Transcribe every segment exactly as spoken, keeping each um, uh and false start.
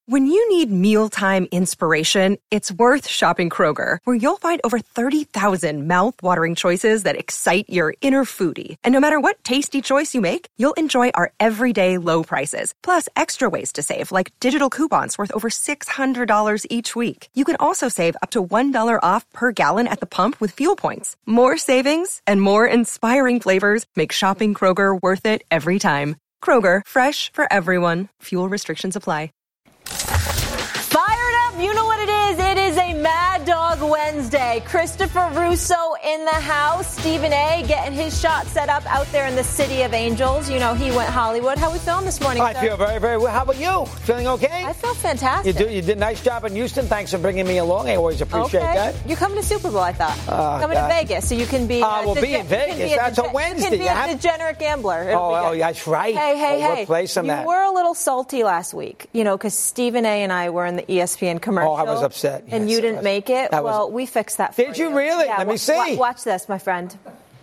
When you need mealtime inspiration, it's worth shopping Kroger, where you'll find over thirty thousand mouth-watering choices that excite your inner foodie. And no matter what tasty choice you make, you'll enjoy our everyday low prices, plus extra ways to save, like digital coupons worth over six hundred dollars each week. You can also save up to one dollar off per gallon at the pump with fuel points. More savings and more inspiring flavors make shopping Kroger worth it every time. Kroger, fresh for everyone. Fuel restrictions apply. Fired up, you know what it is. It is a Mad Dog Wednesday. Christopher Russo in the house. Stephen A. getting his shot set up out there in the City of Angels. You know, he went Hollywood. How are we feeling this morning, I sir? feel very, very well. How about you? Feeling okay? I feel fantastic. You, do, you did a nice job in Houston. Thanks for bringing me along. I always appreciate okay. that. You're coming to Super Bowl, I thought. Uh, coming God. to Vegas, so you can be... Uh, uh, we'll dege- be in Vegas. Be That's a, a Wednesday. You can be You a have- degenerate gambler. It'll Oh, oh, that's right. Hey, hey, oh, hey. We'll play some you that. were a little salty last week, you know, because Stephen A. and I were in the E S P N commercial. Oh, I was upset. And Yes, you I didn't was. make it. That Well, was- we fixed that for Did you really? Yeah, Let me wa- see. wa- watch this, my friend.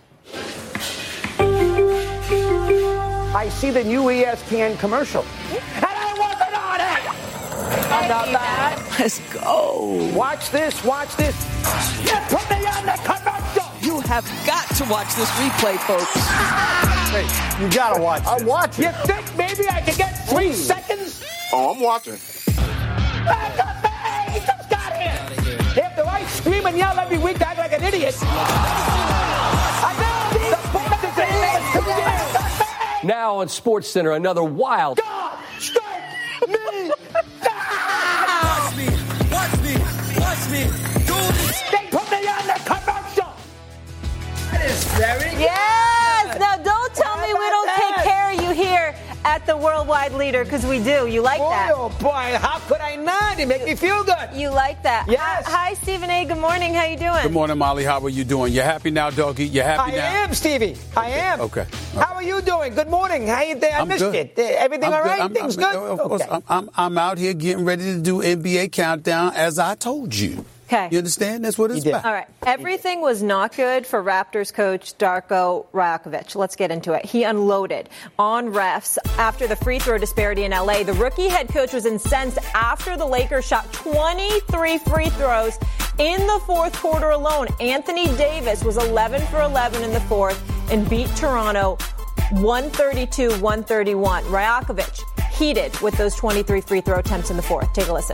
I see the new E S P N commercial. And I wasn't on it! I'm not bad. Let's go. Watch this, watch this. You put me on the commercial! You have got to watch this replay, folks. Hey, you gotta watch I'm this. watching. You think maybe I could get three Ooh. seconds? Oh, I'm watching. He just got here. After I scream and yell every week to act like an idiot. I know. The point is that two years. Now on SportsCenter, another wild. God, strike me. Watch me, watch me, watch me. Do this. They put me on the commercial. That is very Yes! Now, don't tell How me we about don't that? take care of you here at the Worldwide Leader, because we do. You like Boy, that? oh boy, how could I not? You make me feel good. You like that? Yes. Hi, hi, Stephen A. Good morning. How you doing? Good morning, Molly. How are you doing? You happy now, doggy? You happy I now? am, Stevie. I am. Okay. How are you doing? Good morning. How you doing? I I'm missed good. you. Everything I'm all good. right? I'm, Things I'm, good? Of course, Okay. I'm, I'm, I'm out here getting ready to do N B A countdown, as I told you. Okay. You understand? That's what it's did. about. All right. Everything was not good for Raptors coach Darko Rajakovic. Let's get into it. He unloaded on refs after the free throw disparity in L A. The rookie head coach was incensed after the Lakers shot twenty-three free throws in the fourth quarter alone. Anthony Davis was eleven for eleven in the fourth and beat Toronto one thirty-two to one thirty-one. Rajakovic heated with those twenty-three free throw attempts in the fourth. Take a listen.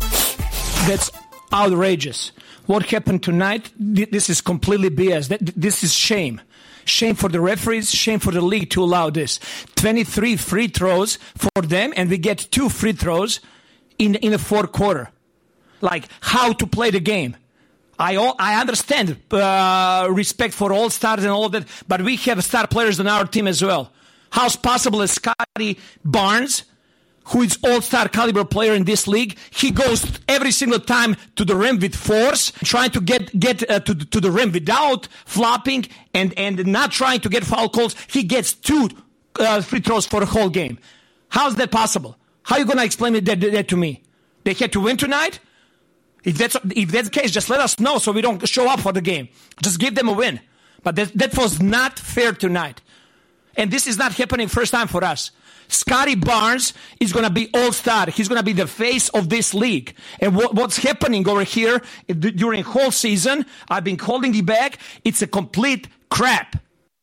That's outrageous. What happened tonight, this is completely B S. This is shame. Shame for the referees, shame for the league to allow this. twenty-three free throws for them, and we get two free throws in, in the fourth quarter. Like, how to play the game. I all, I understand uh, respect for all stars and all of that, but we have star players on our team as well. How's possible as Scotty Barnes, who is all-star caliber player in this league, he goes every single time to the rim with force, trying to get get uh, to, to the rim without flopping and, and not trying to get foul calls. He gets two uh, free throws for the whole game. How's that possible? How are you going to explain that, that, that to me? They had to win tonight? If that's, if that's the case, just let us know so we don't show up for the game. Just give them a win. But that, that was not fair tonight. And this is not happening first time for us. Scotty Barnes is going to be all-star. He's going to be the face of this league. And what, what's happening over here during whole season, I've been holding it back. It's a complete crap.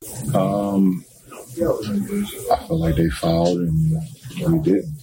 Um, I feel like they fouled and we didn't.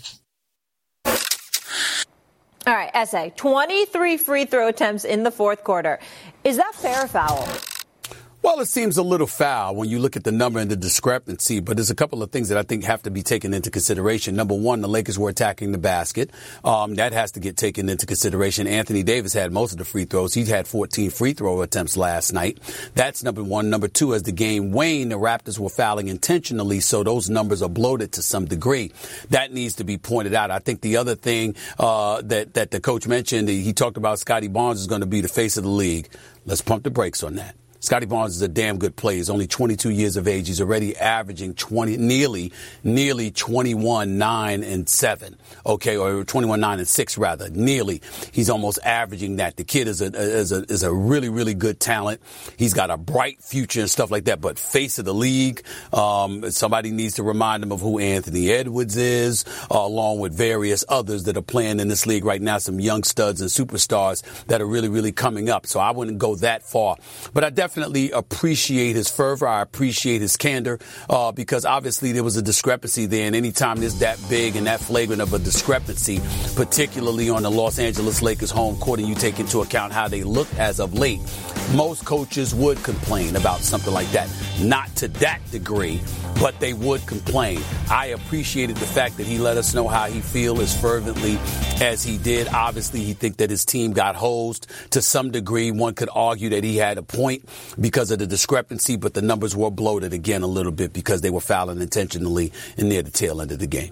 All right, Essay. twenty-three free throw attempts in the fourth quarter. Is that fair or foul? Well, it seems a little foul when you look at the number and the discrepancy, but there's a couple of things that I think have to be taken into consideration. Number one, the Lakers were attacking the basket. Um, that has to get taken into consideration. Anthony Davis had most of the free throws. He had fourteen free throw attempts last night. That's number one. Number two, as the game waned, the Raptors were fouling intentionally, so those numbers are bloated to some degree. That needs to be pointed out. I think the other thing uh, that, that the coach mentioned, he talked about Scotty Barnes is going to be the face of the league. Let's pump the brakes on that. Scotty Barnes is a damn good player. He's only twenty-two years of age. He's already averaging twenty, nearly, nearly twenty-one, nine, and seven. Okay, or twenty-one, nine, and six rather. Nearly, he's almost averaging that. The kid is a is a is a really really good talent. He's got a bright future and stuff like that. But face of the league, um, somebody needs to remind him of who Anthony Edwards is, uh, along with various others that are playing in this league right now. Some young studs and superstars that are really really coming up. So I wouldn't go that far, but I definitely. Definitely appreciate his fervor. I appreciate his candor uh, because obviously there was a discrepancy there. And anytime there's that big and that flagrant of a discrepancy, particularly on the Los Angeles Lakers home court, and you take into account how they look as of late, most coaches would complain about something like that. Not to that degree, but they would complain. I appreciated the fact that he let us know how he feels as fervently as he did. Obviously, he think that his team got hosed to some degree. One could argue that he had a point because of the discrepancy, but the numbers were bloated again a little bit because they were fouling intentionally and near the tail end of the game.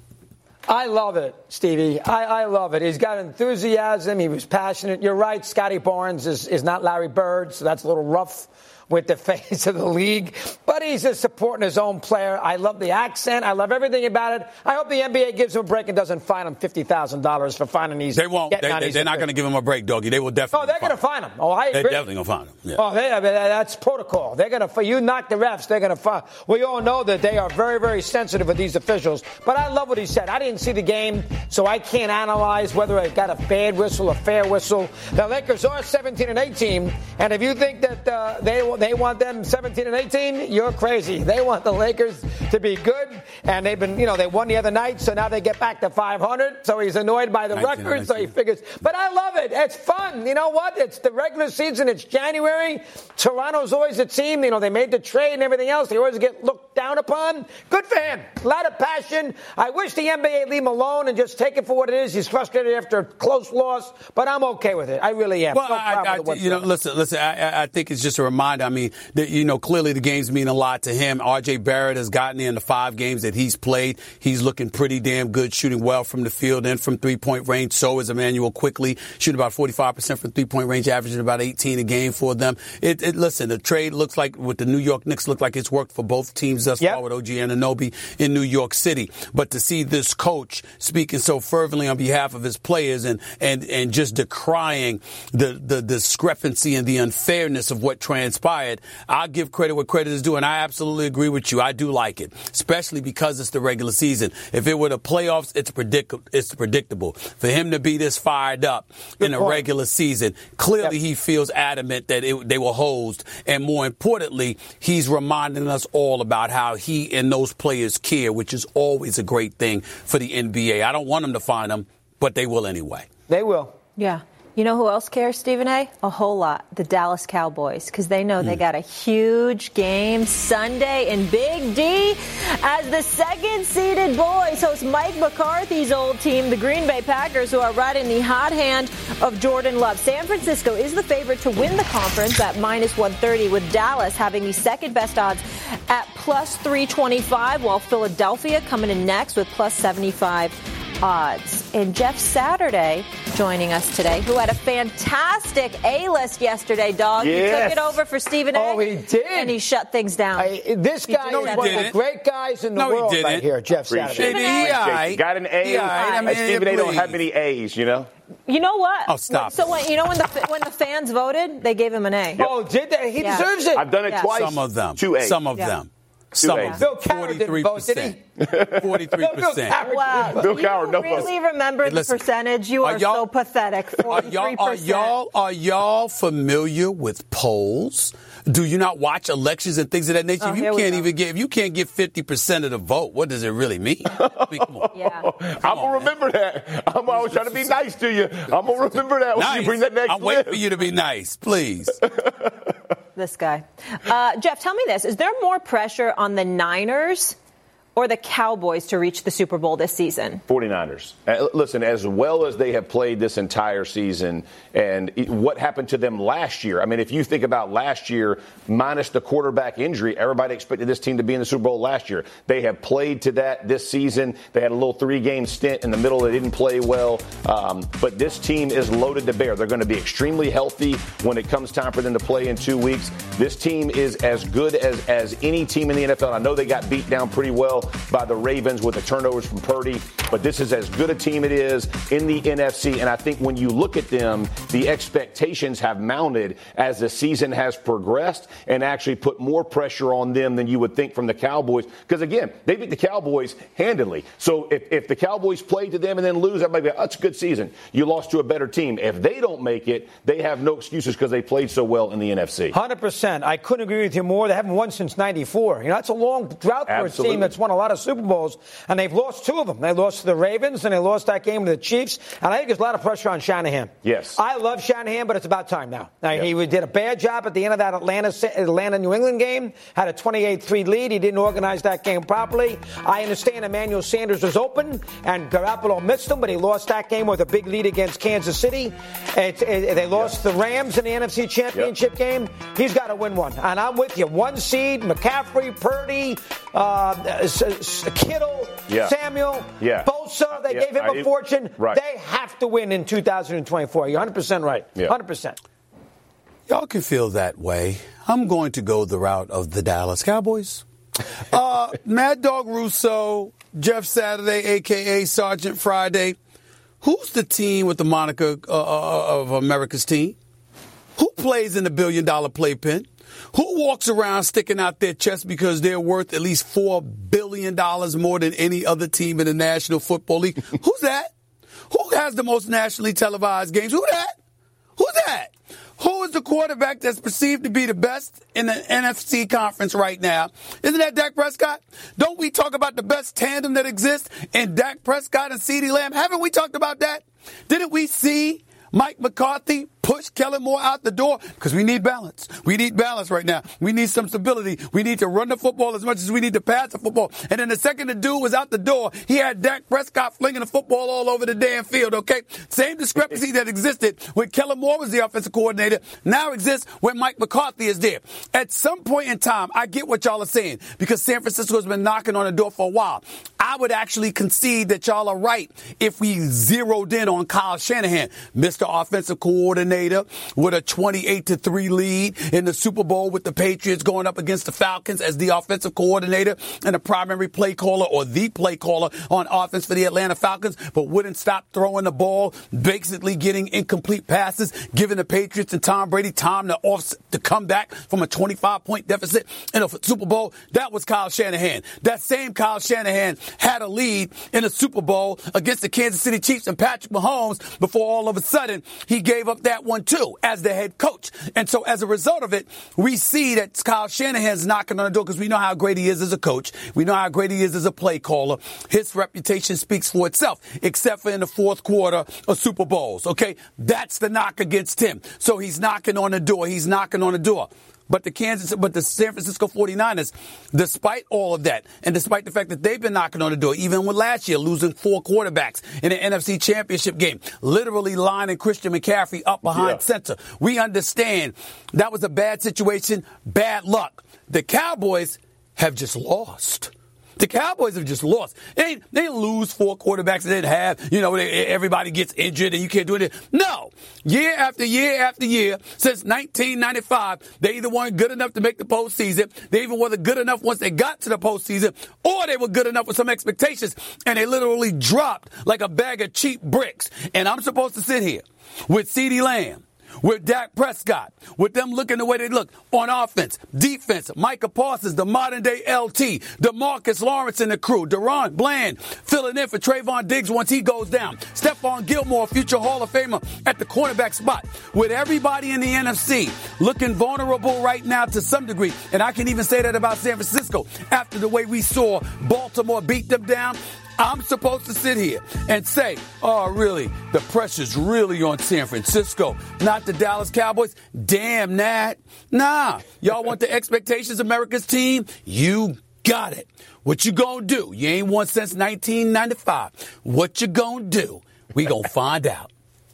I love it, Stevie. I, I love it. He's got enthusiasm. He was passionate. You're right. Scotty Barnes is, is not Larry Bird, so that's a little rough with the face of the league. But he's just supporting his own player. I love the accent. I love everything about it. I hope the N B A gives him a break and doesn't fine him fifty thousand dollars for finding these. They won't. They, they, they're not going to give him a break, Doggy. They will definitely. Oh, they're going to fine him. Oh, I agree. They're definitely going to fine him. Yeah. Oh, they, that's protocol. They're going to. You knock the refs. They're going to fine. We all know that they are very, very sensitive with these officials. But I love what he said. I didn't see the game, so I can't analyze whether it got a bad whistle, a fair whistle. The Lakers are seventeen and eighteen, and if you think that uh, they they want them seventeen and eighteen, you're crazy. They want the Lakers to be good, and they've been, you know, they won the other night, so now they get back to five hundred. So he's annoyed by the record, so he figures. But I love it. It's fun. You know what? It's the regular season. It's January. Toronto's always a team. You know, they made the trade and everything else. They always get looked down upon. Good for him. A lot of passion. I wish the N B A leave him alone and just take it for what it is. He's frustrated after a close loss, but I'm okay with it. I really am. Well, so I, I, you know, listen, listen. I, I think it's just a reminder. I mean, that, you know, clearly the games mean a lot to him. R J Barrett has gotten in the five games that he's played. He's looking pretty damn good, shooting well from the field and from three-point range. So is Emmanuel Quickly, shooting about forty-five percent from three-point range, averaging about eighteen a game for them. It, it listen, the trade looks like with the New York Knicks look like it's worked for both teams thus yep. far with O G Anunoby in New York City. But to see this coach speaking so fervently on behalf of his players and and and just decrying the the discrepancy and the unfairness of what transpired, I'll give credit where credit is due, and I absolutely agree with you. I do like it, especially because it's the regular season. If it were the playoffs, it's predict it's predictable. For him to be this fired up Good in a point. regular season, clearly yep. he feels adamant that it, they were hosed, and more importantly, he's reminding us all about how he and those players care, which is always a great thing for the N B A. I don't want them to find them, but they will anyway. They will. Yeah. You know who else cares, Stephen A? A whole lot. The Dallas Cowboys, because they know mm. they got a huge game Sunday in Big D as the second-seeded boys host Mike McCarthy's old team, the Green Bay Packers, who are riding the hot hand of Jordan Love. San Francisco is the favorite to win the conference at minus one thirty, with Dallas having the second-best odds at plus three twenty-five, while Philadelphia coming in next with plus seventy-five odds. And Jeff Saturday joining us today, who had a fantastic A-list yesterday, dog. Yes. He took it over for Stephen A. Oh, he did. And he shut things down. I, this guy no, is one of the great guys in the no, world he right here, Jeff Saturday. He got an A. Yeah, I mean, Stephen A. don't have many A's, you know? You know what? Oh, stop. So when, you know when the when the fans voted, they gave him an A. Oh, did they? He yeah. deserves it. I've done it yeah. twice. Some of them. Two A's. Some of yeah. them. Some A's. of Bill Cowher didn't vote, did he? forty-three percent. Wow. Bill Do you Cowher, no really remember Hey, the listen, percentage? You are are, y'all- so pathetic. Are y'all, are y'all are y'all familiar with polls? Do you not watch elections and things of that nature? Oh, if you here we can't go. even get if you can't get fifty percent of the vote, what does it really mean? I mean, come on. Yeah. I'm going to remember that. I'm always trying to be nice to you. I'm going to remember that when Nice. you bring that next I'm waiting list. for you to be nice, please. This guy. Uh, Jeff, tell me this. Is there more pressure on the Niners or the Cowboys to reach the Super Bowl this season? forty-niners. Uh, listen, as well as they have played this entire season and it, what happened to them last year. I mean, if you think about last year, minus the quarterback injury, everybody expected this team to be in the Super Bowl last year. They have played to that this season. They had a little three-game stint in the middle. They didn't play well. Um, but this team is loaded to bear. They're going to be extremely healthy when it comes time for them to play in two weeks. This team is as good as, as any team in the N F L. I know they got beat down pretty well by the Ravens with the turnovers from Purdy, but this is as good a team it is in the N F C. And I think when you look at them, the expectations have mounted as the season has progressed and actually put more pressure on them than you would think from the Cowboys. Because, again, they beat the Cowboys handily. So if, if the Cowboys play to them and then lose, everybody be like, that's a good season. You lost to a better team. If they don't make it, they have no excuses because they played so well in the N F C. one hundred percent. I couldn't agree with you more. They haven't won since ninety-four. You know, that's a long drought for Absolutely. a team that's won a lot of Super Bowls, and they've lost two of them. They lost to the Ravens, and they lost that game to the Chiefs. And I think there's a lot of pressure on Shanahan. Yes. I love Shanahan, but it's about time now. now yep. He did a bad job at the end of that Atlanta, Atlanta-New England game, had a twenty-eight three lead. He didn't organize that game properly. I understand Emmanuel Sanders was open, and Garoppolo missed him, but he lost that game with a big lead against Kansas City. It, it, they lost yep. the Rams in the N F C Championship yep. game. He's got to win one. And I'm with you. One seed, McCaffrey, Purdy, uh, Kittle, yeah. Samuel, yeah. Bosa. They yeah. gave him a I, fortune. Right. They have to win in two thousand twenty-four. You're one hundred percent right. Yeah. one hundred percent. Y'all can feel that way. I'm going to go the route of the Dallas Cowboys. Uh, Mad Dog Russo, Jeff Saturday, a k a. Sergeant Friday. Who's the team with the moniker uh, of America's team? Who plays in the billion-dollar playpen? Who walks around sticking out their chest because they're worth at least four billion dollars more than any other team in the National Football League? Who's that? Who has the most nationally televised games? Who that? Who's that? Who is the quarterback that's perceived to be the best in the N F C conference right now? Isn't that Dak Prescott? Don't we talk about the best tandem that exists in Dak Prescott and CeeDee Lamb? Haven't we talked about that? Didn't we see Mike McCarthy push Kellen Moore out the door? Because we need balance. We need balance right now. We need some stability. We need to run the football as much as we need to pass the football. And then the second the dude was out the door, he had Dak Prescott flinging the football all over the damn field, okay? Same discrepancy that existed when Kellen Moore was the offensive coordinator now exists when Mike McCarthy is there. At some point in time, I get what y'all are saying because San Francisco has been knocking on the door for a while. I would actually concede that y'all are right if we zeroed in on Kyle Shanahan, Mister Offensive Coordinator, with a twenty-eight to three lead in the Super Bowl with the Patriots going up against the Falcons as the offensive coordinator and the primary play caller or the play caller on offense for the Atlanta Falcons, but wouldn't stop throwing the ball, basically getting incomplete passes, giving the Patriots and Tom Brady time to off to come back from a twenty-five point deficit in a Super Bowl. That was Kyle Shanahan. That same Kyle Shanahan had a lead in a Super Bowl against the Kansas City Chiefs and Patrick Mahomes before all of a sudden he gave up that one too as the head coach. And so as a result of it, we see that Kyle Shanahan's knocking on the door because we know how great he is as a coach. We know how great he is as a play caller. His reputation speaks for itself, except for in the fourth quarter of Super Bowls. Okay, that's the knock against him. So he's knocking on the door. He's knocking on the door. But the Kansas, but the San Francisco forty-niners, despite all of that, and despite the fact that they've been knocking on the door, even with last year losing four quarterbacks in the N F C Championship game, literally lining Christian McCaffrey up behind yeah. center, we understand that was a bad situation, bad luck. The Cowboys have just lost. The Cowboys have just lost. They they lose four quarterbacks they didn't have. You know, they, everybody gets injured and you can't do it. No. Year after year after year, since nineteen ninety-five, they either weren't good enough to make the postseason, they even wasn't good enough once they got to the postseason, or they were good enough with some expectations, and they literally dropped like a bag of cheap bricks. And I'm supposed to sit here with CeeDee Lamb, with Dak Prescott, with them looking the way they look on offense, defense, Micah Parsons, the modern-day L T, DeMarcus Lawrence and the crew, Deron Bland filling in for Trayvon Diggs once he goes down, Stephon Gilmore, future Hall of Famer at the cornerback spot, with everybody in the N F C looking vulnerable right now to some degree, and I can even say that about San Francisco after the way we saw Baltimore beat them down. I'm supposed to sit here and say, oh, really, the pressure's really on San Francisco, not the Dallas Cowboys? Damn that. Nah, y'all want the expectations America's team? You got it. What you gonna do? You ain't won since nineteen ninety-five. What you gonna do? We gonna find out.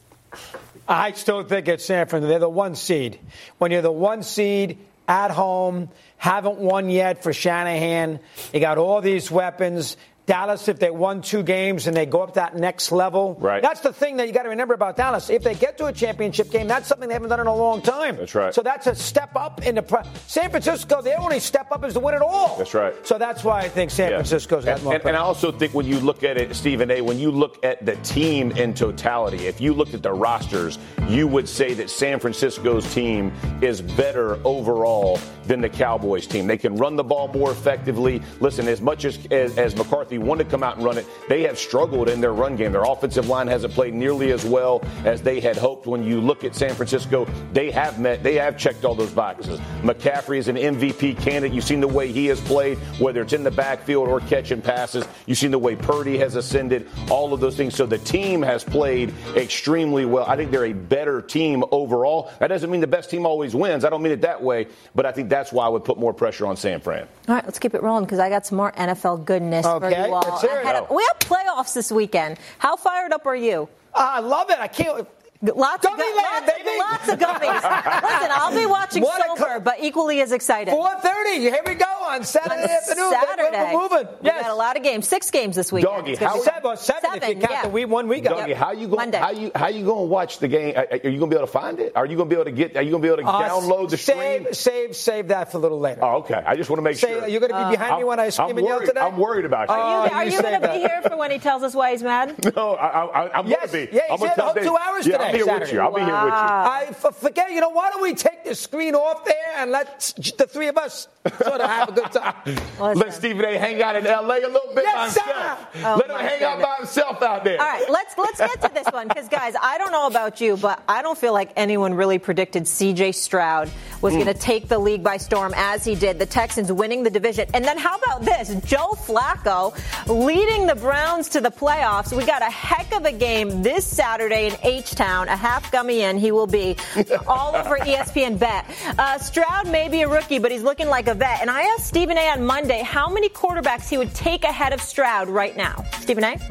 I still think it's San Fran. They're the one seed. When you're the one seed at home, haven't won yet for Shanahan, you got all these weapons. Dallas, if they won two games and they go up that next level, right. That's the thing that you got to remember about Dallas. If they get to a championship game, that's something they haven't done in a long time. That's right. So that's a step up in the pro- San Francisco. Their only step up is to win it all. That's right. So that's why I think San yeah. Francisco's got and, more. And, and I also think when you look at it, Stephen A., when you look at the team in totality, if you looked at the rosters, you would say that San Francisco's team is better overall than the Cowboys team. They can run the ball more effectively. Listen, as much as, as, as McCarthy wanted to come out and run it, they have struggled in their run game. Their offensive line hasn't played nearly as well as they had hoped. When you look at San Francisco, they have met, they have checked all those boxes. McCaffrey is an M V P candidate. You've seen the way he has played, whether it's in the backfield or catching passes. You've seen the way Purdy has ascended, all of those things. So the team has played extremely well. I think they're a better team overall. That doesn't mean the best team always wins. I don't mean it that way, but I think that's why I would put more pressure on San Fran. All right, let's keep it rolling because I got some more N F L goodness okay, for you all. let's hear it. Of, we have playoffs this weekend. How fired up are you? Uh, I love it. I can't. Lots Gummy of, gu- land, lots, baby. lots of gummies. Listen, I'll be watching What a Silver, cl- but equally as excited. four thirty. Here we go on Saturday On afternoon. Saturday. We're moving. We Yes. got a lot of games. Six games this weekend. Doggy, It's gonna how- be- Seven, seven, Seven, if you count yeah. the we one we got. Dougie, how you going? Monday. How you how you going to watch the game? Are you going to be able to find it? Are you going to be able to get? Are you going to be able to Uh, download the save, stream? Save, save that for a little later. Oh, okay. I just want to make Say, sure. You're going to be behind me when I scream I'm and yell worried, today? I'm worried about you. Oh, Are you, are you you say going to that. be here for when he tells us why he's mad? No, I, I, I'm Yes, going to be. yeah, I'm he's gonna here the tell whole Dave- two hours yeah, today, I'll be here with Saturday. you. I'll be here with you. I f- forget, you know, why don't we take the screen off there and let the three of us sort of have a good time? Listen. Let Stephen A. hang out in L A a little bit Yes, by sir. himself. Oh, Let him my hang out goodness. by himself out there. All right, let's let's get to this one because, guys, I don't know about you, but I don't feel like anyone really predicted C J Stroud was Mm. going to take the league by storm as he did. The Texans winning the division, and then how about this? Joe Flacco leading the Browns to the playoffs. We got a heck of a game this Saturday in H-Town. A half gummy in, he will be all over E S P N Bet. Uh, Stroud may be a rookie, but he's looking like a vet. And I asked Stephen A. on Monday how many quarterbacks he would take ahead of Stroud right now. Stephen A.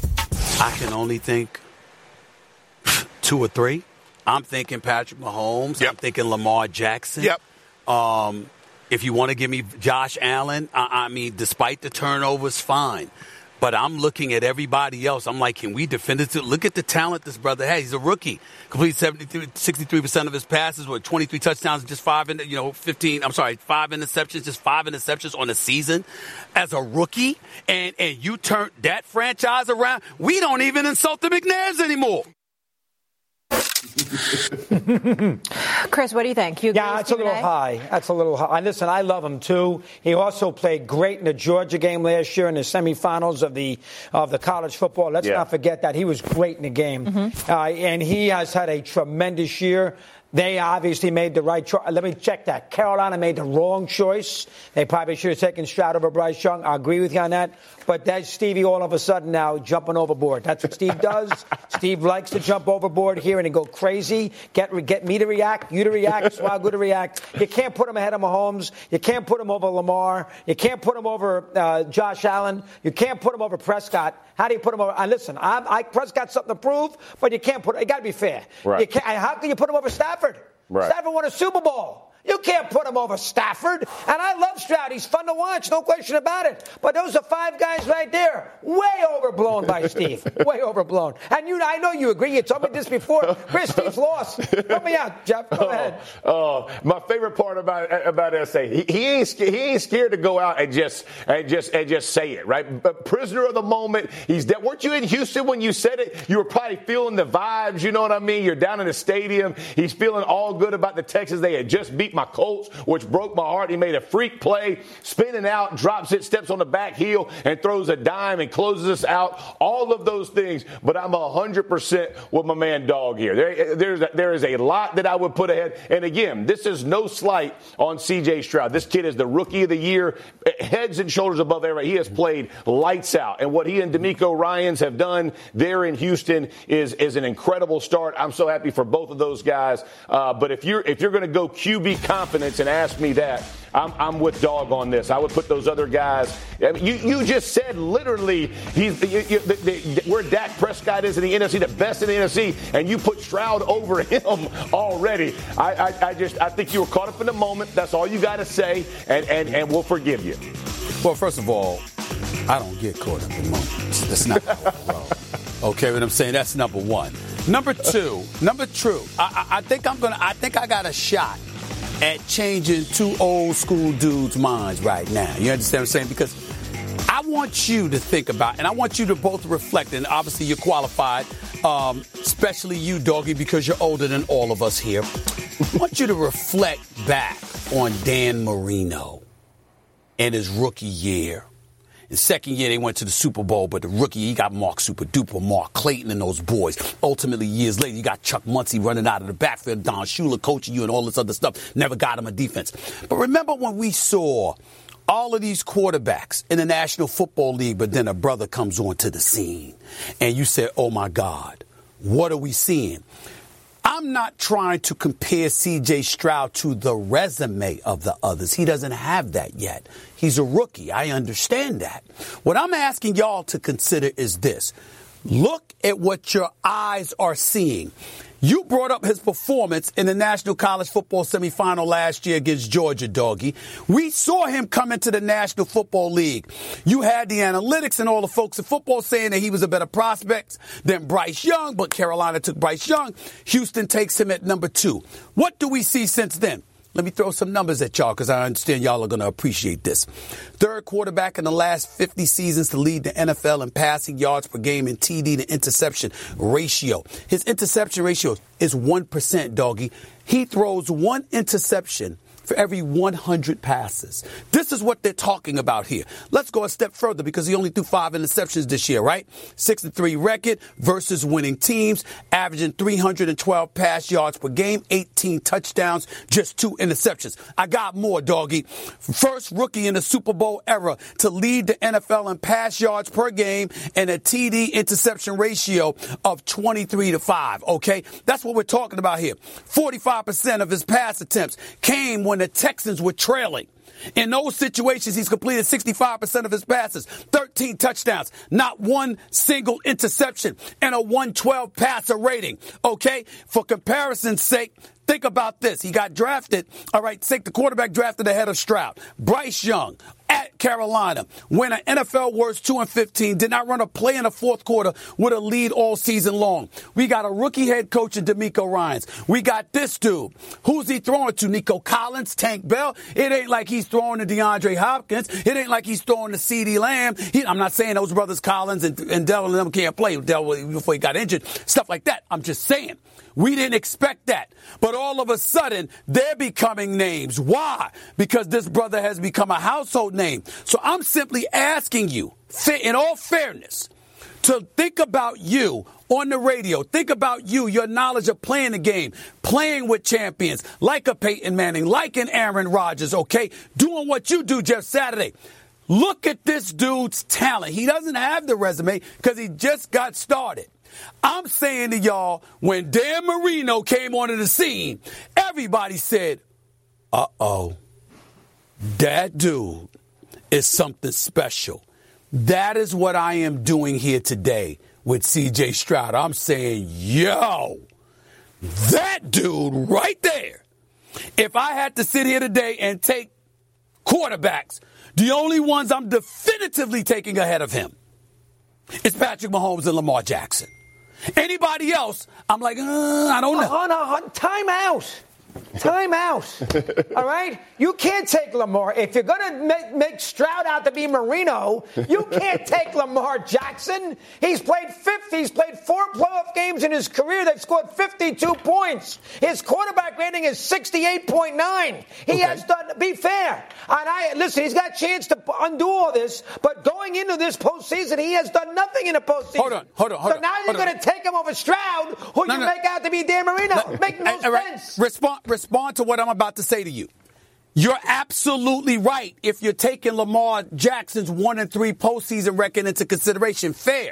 I can only think two or three. I'm thinking Patrick Mahomes. Yep. I'm thinking Lamar Jackson. Yep. Um, if you want to give me Josh Allen, I, I mean, despite the turnovers, fine. But I'm looking at everybody else. I'm like, can we defend it? Look at the talent this brother has. He's a rookie. Completed seventy-three, sixty-three percent of his passes with twenty-three touchdowns, just five, in, you know, fifteen. I'm sorry, five interceptions, just five interceptions on the season as a rookie. And and you turned that franchise around. We don't even insult the McNairs anymore. Chris, what do you think? You agree Yeah, with that's a Stephen little high. That's a little high. Listen, I love him too. He also played great in the Georgia game last year in the semifinals of the of the college football. Let's Yeah. not forget that he was great in the game, Mm-hmm. uh, and he has had a tremendous year. They obviously made the right choice. Let me check that. Carolina made the wrong choice. They probably should have taken Stroud over Bryce Young. I agree with you on that. But that's Stevie all of a sudden now jumping overboard. That's what Steve does. Steve likes to jump overboard here and go crazy. Get get me to react, you to react, Swagoo to react. You can't put him ahead of Mahomes. You can't put him over Lamar. You can't put him over uh, Josh Allen. You can't put him over Prescott. How do you put him over? Uh, listen, I, I, Prescott's something to prove, but you can't put. You got to be fair. Right. You can't, how can you put him over Stafford? Right. Stafford won a Super Bowl. You can't put him over Stafford. And I love Stroud. He's fun to watch, no question about it. But those are five guys right there, way overblown by Steve. Way overblown. And you, I know you agree. You told me this before. Chris, Steve's lost. Help me out, Jeff. Go ahead. Oh, my favorite part about about S A, he, he ain't he ain't scared to go out and just and just and just say it, right? But prisoner of the moment. He's dead. Weren't you in Houston when you said it? You were probably feeling the vibes. You know what I mean? You're down in the stadium. He's feeling all good about the Texans. They had just beat my Colts, which broke my heart. He made a freak play, spinning out, drops it, steps on the back heel, and throws a dime and closes us out. All of those things. But I'm one hundred percent with my man Dog here. There, there's a, there is a lot that I would put ahead. And again, this is no slight on C J Stroud. This kid is the rookie of the year, heads and shoulders above everybody. He has played lights out. And what he and D'Amico Ryans have done there in Houston is, is an incredible start. I'm so happy for both of those guys. Uh, but if you're if you're going to go Q B confidence and ask me that, I'm, I'm with Dog on this. I would put those other guys. I mean, you, you just said literally he's you, you, the, the, where Dak Prescott is in the N F C, the best in the N F C, and you put Stroud over him already. I, I, I just I think you were caught up in the moment. That's all you got to say, and, and, and we'll forgive you. Well, first of all, I don't get caught up in moments. That's not how I roll. Okay, what I'm saying, that's number one. Number two, number two, I, I, I think I'm gonna. I think I got a shot at changing two old school dudes' minds right now. You understand what I'm saying? Because I want you to think about, and I want you to both reflect, and obviously you're qualified, um, especially you, Doggy, because you're older than all of us here. I want you to reflect back on Dan Marino and his rookie year. In second year, they went to the Super Bowl, but the rookie, he got Mark Super Duper, Mark Clayton and those boys. Ultimately, years later, you got Chuck Muncie running out of the backfield, Don Shula coaching you and all this other stuff. Never got him a defense. But remember when we saw all of these quarterbacks in the National Football League, but then a brother comes onto the scene, and you said, oh, my God, what are we seeing? I'm not trying to compare C J Stroud to the resume of the others. He doesn't have that yet. He's a rookie. I understand that. What I'm asking y'all to consider is this. Look at what your eyes are seeing. You brought up his performance in the National College Football semifinal last year against Georgia, Doggy. We saw him come into the National Football League. You had the analytics and all the folks in football saying that he was a better prospect than Bryce Young, but Carolina took Bryce Young. Houston takes him at number two. What do we see since then? Let me throw some numbers at y'all because I understand y'all are going to appreciate this. Third quarterback in the last fifty seasons to lead the N F L in passing yards per game and T D to interception ratio. His interception ratio is one percent, Doggy. He throws one interception for every one hundred passes. This is what they're talking about here. Let's go a step further because he only threw five interceptions this year, right? Six and three record versus winning teams, averaging three hundred twelve pass yards per game, eighteen touchdowns, just two interceptions. I got more, Doggy. First rookie in the Super Bowl era to lead the N F L in pass yards per game and a T D interception ratio of twenty-three to five, okay? That's what we're talking about here. forty-five percent of his pass attempts came when the Texans were trailing. In those situations, he's completed sixty-five percent of his passes, thirteen touchdowns, not one single interception, and a one twelve passer rating. Okay? For comparison's sake, think about this. He got drafted, all right, take the quarterback drafted ahead of Stroud. Bryce Young at Carolina, went an N F L worst two and fifteen, did not run a play in the fourth quarter with a lead all season long. We got a rookie head coach in DeMeco Ryans. We got this dude. Who's he throwing to? Nico Collins, Tank Bell? It ain't like he's throwing to DeAndre Hopkins. It ain't like he's throwing to CeeDee Lamb. He, I'm not saying those brothers Collins and, and Dell and them can't play. Dell before he got injured, stuff like that. I'm just saying. We didn't expect that. But all of a sudden, they're becoming names. Why? Because this brother has become a household name. So I'm simply asking you, in all fairness, to think about you on the radio. Think about you, your knowledge of playing the game, playing with champions, like a Peyton Manning, like an Aaron Rodgers, okay? Doing what you do, Jeff Saturday. Look at this dude's talent. He doesn't have the resume because he just got started. I'm saying to y'all, when Dan Marino came onto the scene, everybody said, uh-oh, that dude is something special. That is what I am doing here today with C J Stroud. I'm saying, yo, that dude right there. If I had to sit here today and take quarterbacks, the only ones I'm definitively taking ahead of him is Patrick Mahomes and Lamar Jackson. Anybody else, I'm like, uh, I don't know. Oh, no, no, time out. Time out. All right? You can't take Lamar. If you're going to make, make Stroud out to be Marino, you can't take Lamar Jackson. He's played fifty. He's played four playoff games in his career. They've scored fifty-two points. His quarterback rating is sixty-eight point nine. He okay. has done, be fair. And I, listen, he's got a chance to undo all this, but going into this postseason, he has done nothing in the postseason. Hold on, hold on, hold so on. now you're going to take him over Stroud, who no, you no. make out to be Dan Marino. No, Make no uh, right. sense. Respond. Respond to what I'm about to say to you. You're absolutely right if you're taking Lamar Jackson's one and three postseason record into consideration. Fair.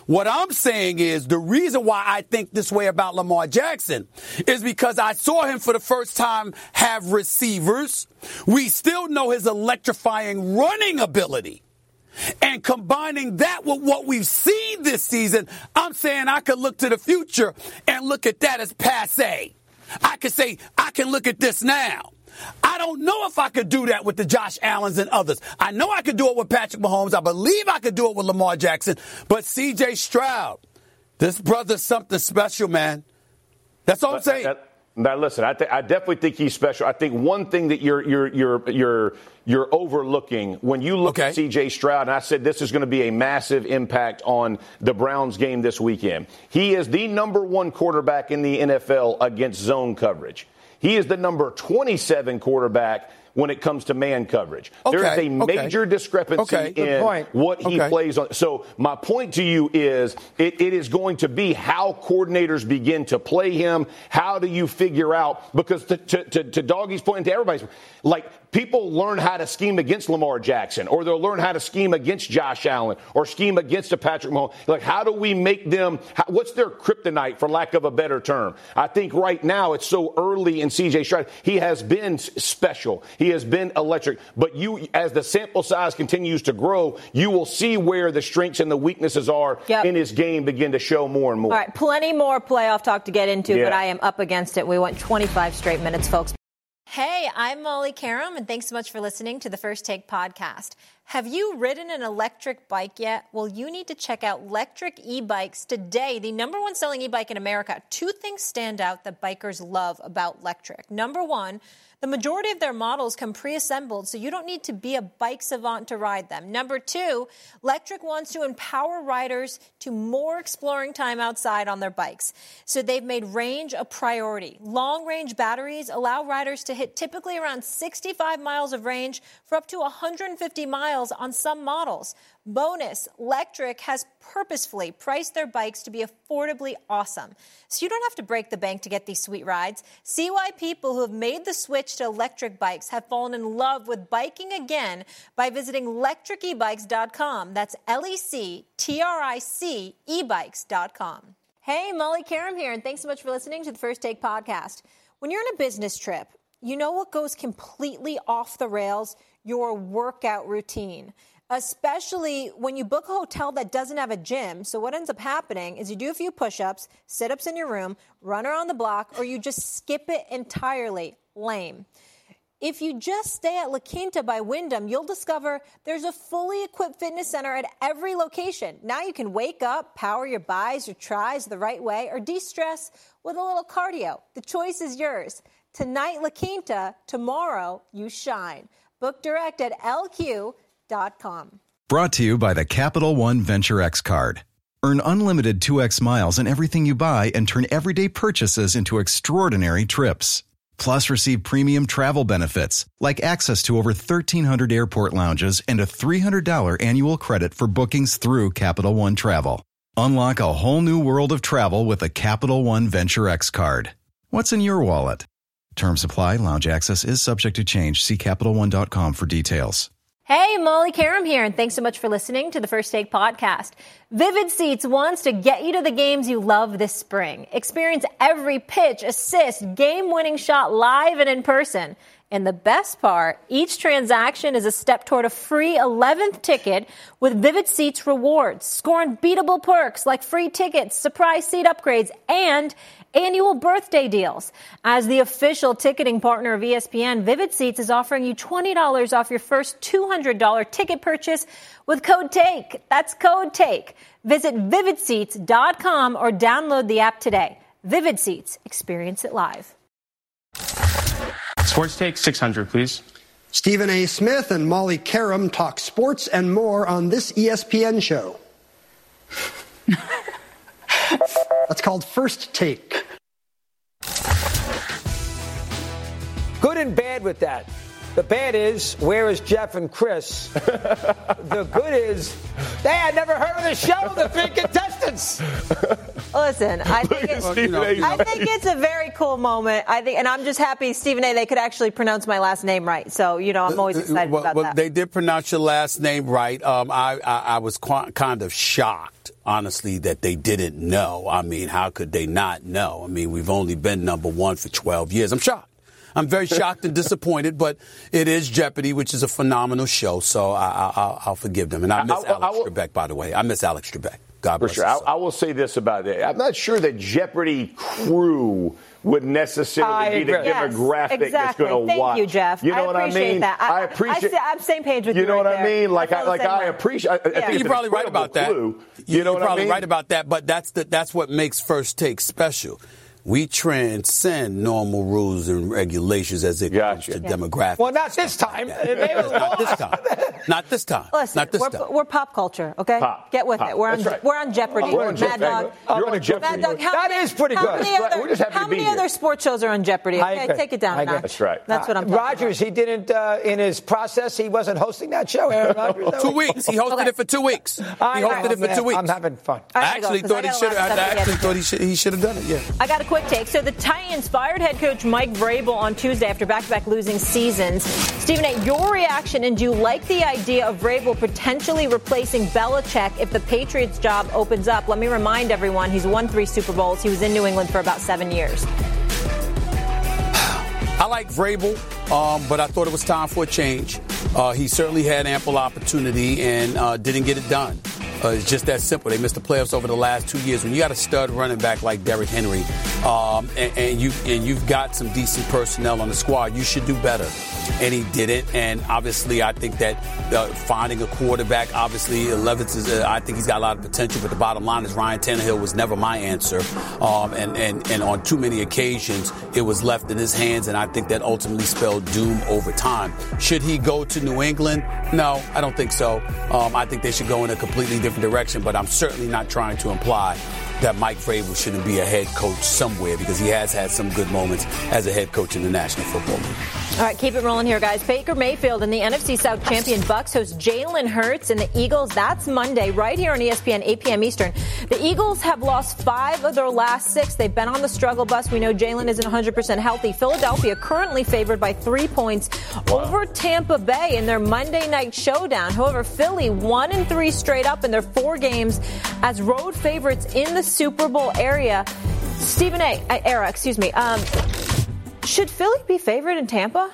What I'm saying is the reason why I think this way about Lamar Jackson is because I saw him for the first time have receivers. We still know his electrifying running ability. And combining that with what we've seen this season, I'm saying I could look to the future and look at that as passe. I could say I can look at this now. I don't know if I could do that with the Josh Allens and others. I know I could do it with Patrick Mahomes. I believe I could do it with Lamar Jackson. But C J Stroud, this brother's something special, man. That's all I'm saying. That, Now, listen, I, th- I definitely think he's special. I think one thing that you're you're you're you're you're overlooking when you look okay. at C J Stroud, and I said this is going to be a massive impact on the Browns game this weekend. He is the number one quarterback in the N F L against zone coverage. He is the number twenty-seven quarterback when it comes to man coverage. Okay, there is a major okay. discrepancy okay, in point. what he okay. plays on. So my point to you is it, it is going to be how coordinators begin to play him. How do you figure out, because to, to, to, to Doggy's point and to everybody's, like, people learn how to scheme against Lamar Jackson, or they'll learn how to scheme against Josh Allen, or scheme against a Patrick Mahomes. Like, how do we make them, how, what's their kryptonite, for lack of a better term? I think right now it's so early in C J Stroud. He has been special. He has been electric. But you, as the sample size continues to grow, you will see where the strengths and the weaknesses are yep. in his game begin to show more and more. All right, plenty more playoff talk to get into, yeah. but I am up against it. We went twenty-five straight minutes, folks. Hey, I'm Molly Karam, and thanks so much for listening to the First Take podcast. Have you ridden an electric bike yet? Well, you need to check out Lectric E-Bikes today, the number one selling e-bike in America. Two things stand out that bikers love about Lectric. Number one, the majority of their models come pre-assembled, so you don't need to be a bike savant to ride them. Number two, Lectric wants to empower riders to more exploring time outside on their bikes. So they've made range a priority. Long-range batteries allow riders to hit typically around sixty-five miles of range for up to one hundred fifty miles on some models. Bonus, Lectric has purposefully priced their bikes to be affordably awesome. So you don't have to break the bank to get these sweet rides. See why people who have made the switch to electric bikes have fallen in love with biking again by visiting lectric e bikes dot com. That's L E C T R I C e bikes dot com. Hey, Molly Karam here, and thanks so much for listening to the First Take podcast. When you're on a business trip, you know what goes completely off the rails? Your workout routine. Especially when you book a hotel that doesn't have a gym. So what ends up happening is you do a few push-ups, sit-ups in your room, run around the block, or you just skip it entirely. Lame. If you just stay at La Quinta by Wyndham, you'll discover there's a fully equipped fitness center at every location. Now you can wake up, power your buys or tries the right way, or de-stress with a little cardio. The choice is yours. Tonight, La Quinta. Tomorrow, you shine. Book direct at L Q dot com. Brought to you by the Capital One Venture X card. Earn unlimited two X miles on everything you buy and turn everyday purchases into extraordinary trips. Plus, receive premium travel benefits like access to over thirteen hundred airport lounges and a three hundred dollars annual credit for bookings through Capital One Travel. Unlock a whole new world of travel with a Capital One Venture X card. What's in your wallet? Terms apply. Lounge access is subject to change. See Capital One dot com for details. Hey, Molly Karam here, and thanks so much for listening to the First Take podcast. Vivid Seats wants to get you to the games you love this spring. Experience every pitch, assist, game-winning shot live and in person. And the best part, each transaction is a step toward a free eleventh ticket with Vivid Seats rewards. Score unbeatable perks like free tickets, surprise seat upgrades, and annual birthday deals. As the official ticketing partner of E S P N, Vivid Seats is offering you twenty dollars off your first two hundred dollars ticket purchase with code TAKE. That's code TAKE. Visit vivid seats dot com or download the app today. Vivid Seats. Experience it live. Sports Take six hundred, please. Stephen A. Smith and Molly Karam talk sports and more on this E S P N show. That's called First Take. Good and bad with that. The bad is, where is Jeff and Chris? The good is, they had never heard of the show, the three contestants. Listen, I think, it's, I think it's a very cool moment. I think, and I'm just happy, Stephen A., they could actually pronounce my last name right. So, you know, I'm always excited well, about well, that. They did pronounce your last name right. Um, I, I, I was qu- kind of shocked, honestly, that they didn't know. I mean, how could they not know? I mean, we've only been number one for twelve years. I'm shocked. I'm very shocked and disappointed, but it is Jeopardy, which is a phenomenal show, so I, I, I'll, I'll forgive them. And I miss I, I, Alex I will, Trebek, by the way. I miss Alex Trebek. God bless For sure. I, I will say this about it. I'm not sure that Jeopardy crew would necessarily be the yes, demographic exactly. that's going to watch. Thank you, Jeff. You know I what I mean? That. I, I appreciate. I, I'm same page with you. You know right what I there. mean? Like I, I like I appreciate. I, I yeah. think you're probably right about that. Clue. You, you know you're what probably I mean? right about that. But that's the that's what makes First Take special. We transcend normal rules and regulations as it gotcha. comes to yeah. demographics. Well, not this time. Not this time. Not this time. Listen, not this we're, time. We're pop culture, okay? Pop. Get with Pop. it. We're on, right. we're on Jeopardy. We're on Mad Jeopardy. Dog. You're on Jeopardy. Mad Dog. How that many, is pretty how good. Many other, We're just happy how to be many here. other sports shows are on Jeopardy? Okay, take it down a notch. That's right. That's what I'm talking Rodgers, about. he didn't, uh, in his process, he wasn't hosting that show, Aaron Rodgers. Two weeks. He hosted Okay. it for two weeks. He I hosted know, it for man. two weeks. I'm having fun. I actually go, thought I he got a should lot of have. I stuff to get actually into. thought he should. He should have done it. Yeah. I got a quick take. So the Titans fired head coach Mike Vrabel on Tuesday after back-to-back losing seasons. Stephen A., your reaction, and do you like the idea of Vrabel potentially replacing Belichick if the Patriots job opens up? Let me remind everyone, he's won three Super Bowls. He was in New England for about seven years. I like Vrabel, um, but I thought it was time for a change. Uh, he certainly had ample opportunity and uh, didn't get it done. Uh, it's just that simple. They missed the playoffs over the last two years. When you got a stud running back like Derrick Henry, um, and, and you and you've got some decent personnel on the squad, you should do better. And he didn't. And obviously, I think that uh, finding a quarterback, obviously, Levis is. Uh, I think he's got a lot of potential. But the bottom line is Ryan Tannehill was never my answer. Um, and and and on too many occasions, it was left in his hands. And I think that ultimately spelled doom over time. Should he go to New England? No, I don't think so. Um, I think they should go in a completely different direction, but I'm certainly not trying to imply that Mike Vrabel shouldn't be a head coach somewhere, because he has had some good moments as a head coach in the National Football League. All right, keep it rolling here, guys. Baker Mayfield and the N F C South champion Bucs host Jalen Hurts and the Eagles. That's Monday, right here on E S P N, eight p.m. Eastern. The Eagles have lost five of their last six. They've been on the struggle bus. We know Jalen isn't one hundred percent healthy. Philadelphia currently favored by three points over Tampa Bay in their Monday night showdown. However, Philly one and three straight up in their four games as road favorites in the Super Bowl area. Stephen A. Uh, era, excuse me. Um, should Philly be favored in Tampa?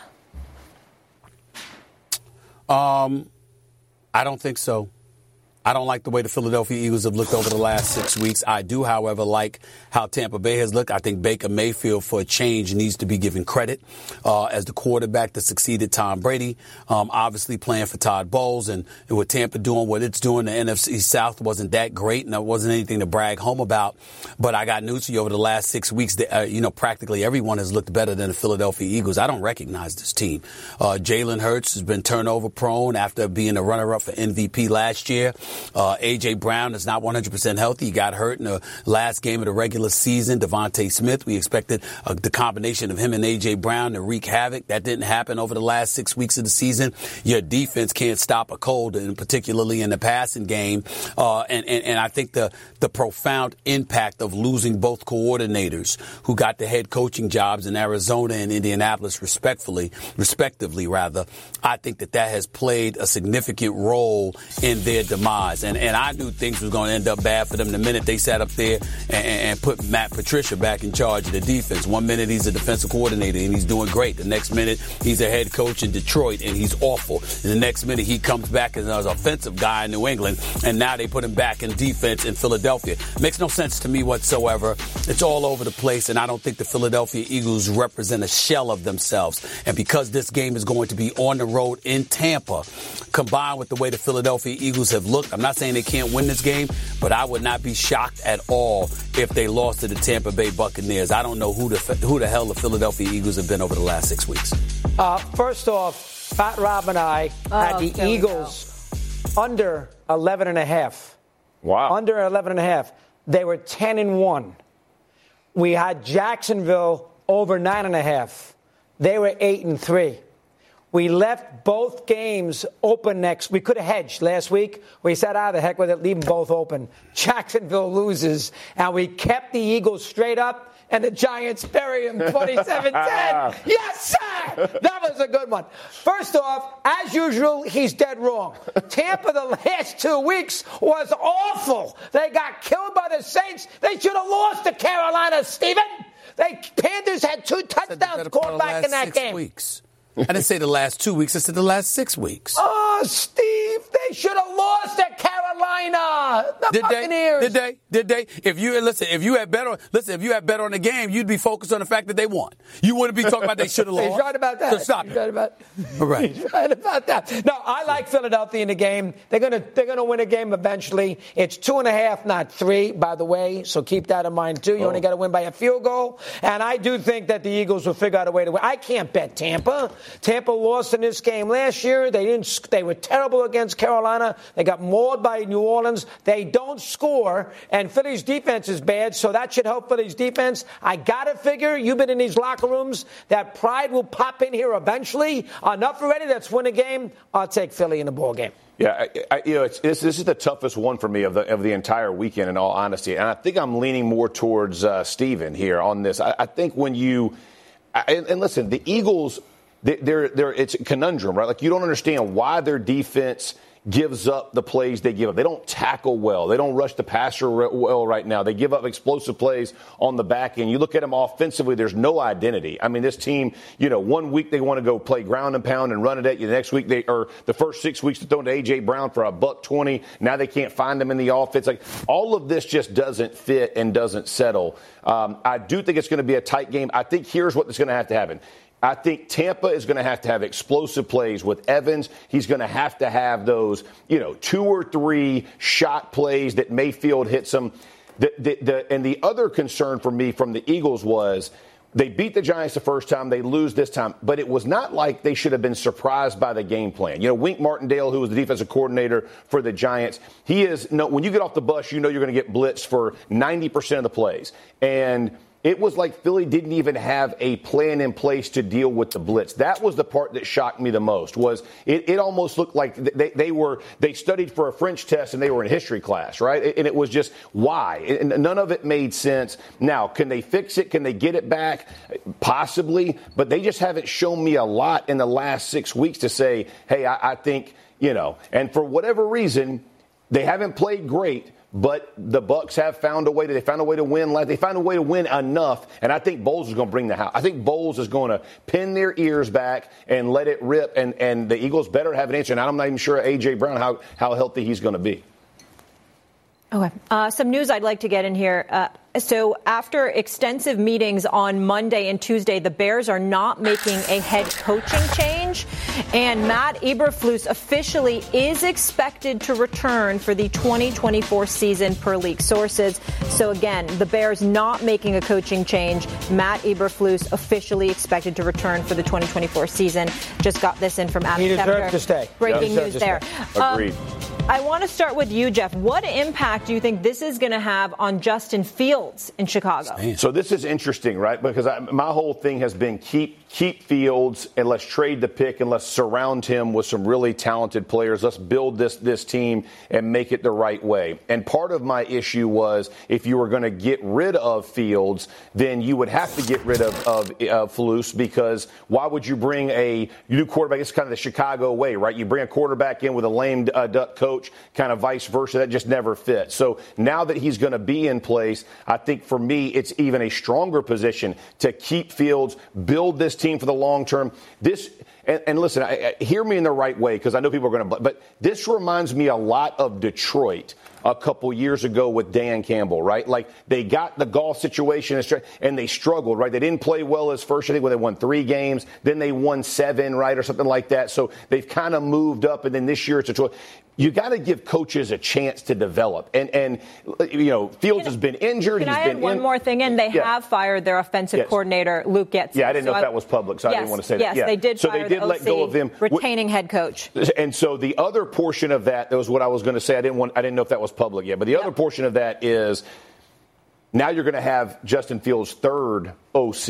Um, I don't think so. I don't like the way the Philadelphia Eagles have looked over the last six weeks. I do, however, like how Tampa Bay has looked. I think Baker Mayfield, for a change, needs to be given credit uh, as the quarterback that succeeded Tom Brady. Um, obviously playing for Todd Bowles, and, and with Tampa doing what it's doing, the N F C South wasn't that great, and it wasn't anything to brag home about. But I got news for you: over the last six weeks, that, uh, you know, practically everyone has looked better than the Philadelphia Eagles. I don't recognize this team. Uh, Jalen Hurts has been turnover prone after being a runner-up for M V P last year. Uh, A J. Brown is not one hundred percent healthy. He got hurt in the last game of the regular season. Devontae Smith, we expected uh, the combination of him and A J. Brown to wreak havoc. That didn't happen over the last six weeks of the season. Your defense can't stop a cold, and particularly in the passing game. Uh, and, and, and I think the, the profound impact of losing both coordinators who got the head coaching jobs in Arizona and Indianapolis respectfully, respectively, rather, I think that that has played a significant role in their demise. And, and I knew things was going to end up bad for them the minute they sat up there and, and put Matt Patricia back in charge of the defense. One minute he's a defensive coordinator and he's doing great. The next minute he's a head coach in Detroit and he's awful. And the next minute he comes back as an offensive guy in New England, and now they put him back in defense in Philadelphia. Makes no sense to me whatsoever. It's all over the place, and I don't think the Philadelphia Eagles represent a shell of themselves. And because this game is going to be on the road in Tampa, combined with the way the Philadelphia Eagles have looked, I'm not saying they can't win this game, but I would not be shocked at all if they lost to the Tampa Bay Buccaneers. I don't know who the who the hell the Philadelphia Eagles have been over the last six weeks. Uh, first off, Fat Rob and I oh, had the Eagles under eleven and a half. Wow. Under eleven and a half. They were ten and one. We had Jacksonville over nine and a half. They were eight and three. We left both games open next. We could have hedged last week. We said, ah, the heck with it, leave them both open. Jacksonville loses, and we kept the Eagles straight up, and the Giants bury them twenty-seven ten. Yes, sir! That was a good one. First off, as usual, he's dead wrong. Tampa the last two weeks was awful. They got killed by the Saints. They should have lost to Carolina, Stephen. They Panthers had two touchdowns scored back in that game. Weeks. I didn't say the last two weeks. I said the last six weeks. Oh, Steve, they should have lost at Carolina. The Did Buccaneers. They? Did they? Did they? If you listen, if you had bet on listen, if you had bet on the game, you'd be focused on the fact that they won. You wouldn't be talking about they should have lost. He's right about that. So stop He's it. right about. Right. He's right about that. No, I like Philadelphia in the game. They're gonna they're gonna win a game eventually. It's two and a half, not three, by the way. So keep that in mind too. You oh. only got to win by a field goal, and I do think that the Eagles will figure out a way to win. I can't bet Tampa. Tampa lost in this game last year. They didn't. They were terrible against Carolina. They got mauled by New Orleans. They don't score, and Philly's defense is bad, so that should help Philly's defense. I gotta figure, you've been in these locker rooms, that pride will pop in here eventually. Enough already. Let's win a game. I'll take Philly in the ball game. Yeah, I, I, you know, it's, this, this is the toughest one for me of the of the entire weekend, in all honesty, and I think I'm leaning more towards uh, Steven here on this. I, I think when you and, and listen, the Eagles. They're, they're, it's a conundrum, right? Like, you don't understand why their defense gives up the plays they give up. They don't tackle well. They don't rush the passer well right now. They give up explosive plays on the back end. You look at them offensively, there's no identity. I mean, this team, you know, one week they want to go play ground and pound and run it at you. The next week, they or the first six weeks, they're throwing to A J. Brown for a buck twenty. Now they can't find them in the offense. Like, all of this just doesn't fit and doesn't settle. Um, I do think it's going to be a tight game. I think here's what's going to have to happen. I think Tampa is going to have to have explosive plays with Evans. He's going to have to have those, you know, two or three shot plays that Mayfield hits them. The, the, the, and the other concern for me from the Eagles was they beat the Giants the first time. They lose this time. But it was not like they should have been surprised by the game plan. You know, Wink Martindale, who was the defensive coordinator for the Giants, he is, no, when you get off the bus, you know you're going to get blitzed for ninety percent of the plays. And it was like Philly didn't even have a plan in place to deal with the blitz. That was the part that shocked me the most. Was it, it almost looked like they, they were they studied for a French test and they were in history class, right? And it was just why? And none of it made sense. Now, can they fix it? Can they get it back? Possibly, but they just haven't shown me a lot in the last six weeks to say, hey, I, I think, you know. And for whatever reason, they haven't played great. But the Bucs have found a way to they found a way to win. They found a way to win enough, and I think Bowles is going to bring the house. I think Bowles is going to pin their ears back and let it rip. And, and the Eagles better have an answer. And I'm not even sure A J. Brown how how healthy he's going to be. Okay. Uh, some news I'd like to get in here. Uh, so after extensive meetings on Monday and Tuesday, the Bears are not making a head coaching change. And Matt Eberflus officially is expected to return for the twenty twenty-four season per league sources. So again, the Bears not making a coaching change. Matt Eberflus officially expected to return for the twenty twenty-four season. Just got this in from Adam He deserves Schefter. to stay. Breaking news there. Agreed. Um, I want to start with you, Jeff. What impact do you think this is going to have on Justin Fields in Chicago? So this is interesting, right? Because I, my whole thing has been keep keep Fields and let's trade the pick and let's surround him with some really talented players. Let's build this this team and make it the right way. And part of my issue was if you were going to get rid of Fields, then you would have to get rid of of uh, Flus, because why would you bring a new quarterback? It's kind of the Chicago way, right? You bring a quarterback in with a lame uh, duck coach, kind of vice versa. That just never fits. So now that he's going to be in place, I think for me it's even a stronger position to keep Fields, build this team for the long term. This and, and listen, I, I, hear me in the right way, because I know people are going to, but this reminds me a lot of Detroit a couple years ago with Dan Campbell, right? Like, they got the golf situation and they struggled, right? They didn't play well as first, I think, when they won three games. Then they won seven, right, or something like that. So they've kind of moved up, and then this year it's a choice. You got to give coaches a chance to develop. And, and you know, Fields can, has been injured. Can He's I add been one in, more thing in? They yeah. have fired their offensive yes. coordinator, Luke Getson. Yeah, I didn't so know if I, that was public, so yes, I didn't want to say yes, that. Yeah. they did so fire they did the let O C, go of him. retaining head coach. And so the other portion of that, that was what I was going to say. I didn't want, I didn't know if that was public yet. But the yep. other portion of that is now you're going to have Justin Fields' third O C.